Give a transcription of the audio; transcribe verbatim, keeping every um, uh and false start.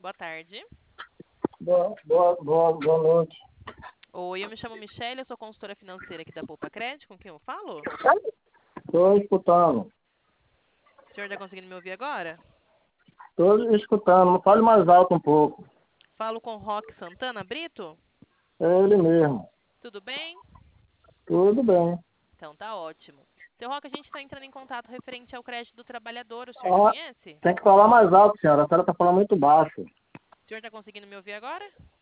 boa tarde. Boa, boa, boa, boa noite. Oi, eu me chamo Michelle, eu sou consultora financeira aqui da Poupa Crédito, com quem eu falo? Estou escutando. O senhor está conseguindo me ouvir agora? Estou escutando. Fale mais alto um pouco. Falo com Roque Santana Brito? É ele mesmo. Tudo bem? Tudo bem. Então tá ótimo. Seu Roque, a gente está entrando em contato referente ao crédito do trabalhador, o senhor já Ah, conhece? tem que falar mais alto, senhora. A senhora está falando muito baixo. O senhor está conseguindo me ouvir agora?